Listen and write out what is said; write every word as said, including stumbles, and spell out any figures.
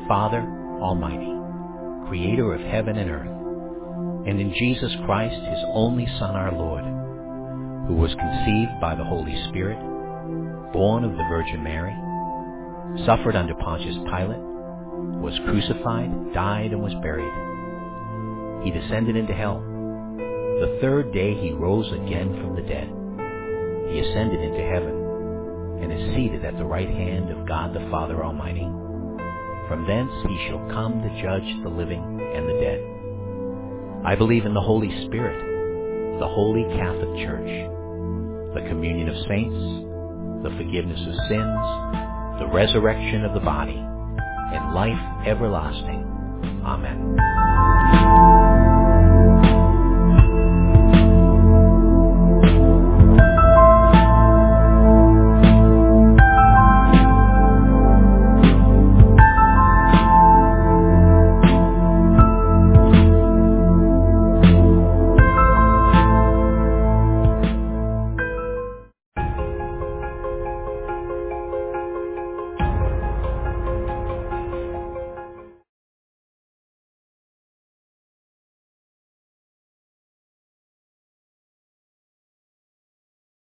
Father Almighty, creator of heaven and earth, and in Jesus Christ, his only Son, our Lord, who was conceived by the Holy Spirit, born of the Virgin Mary, suffered under Pontius Pilate, was crucified, died, and was buried. He descended into hell. The third day he rose again from the dead. He ascended into heaven, and is seated at the right hand of God the Father Almighty. From thence he shall come to judge the living and the dead. I believe in the Holy Spirit, the Holy Catholic Church, the communion of saints, the forgiveness of sins, the resurrection of the body, and life everlasting. Amen.